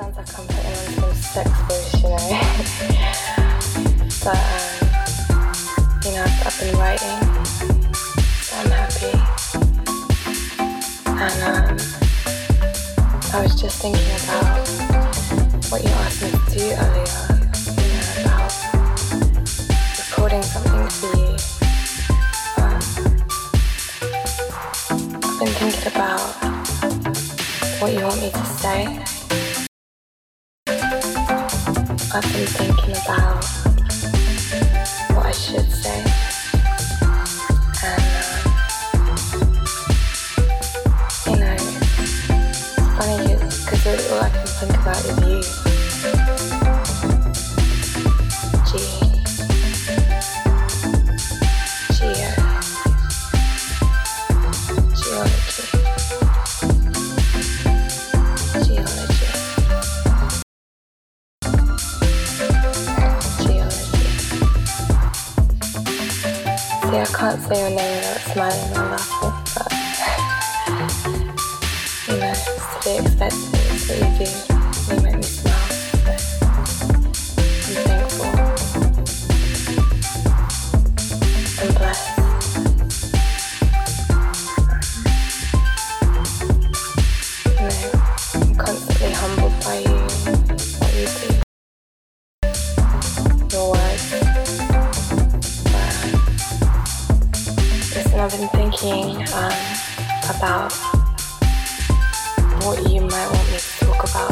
sounds like I'm putting on some sex voice, you know. But, I've been writing, so I'm happy. And I was just thinking about what you asked me to do earlier, about recording something for you. I've been thinking about what you want me to say. I've been thinking about what I should say. And, it's funny because all I can think about is you. I can't say your name without smiling or laughing, but it's to be expected, it's what you do. You make me smile, so I'm thankful. I'm blessed. I'm constantly humbled by you and what you do. Your words. I've been thinking about what you might want me to talk about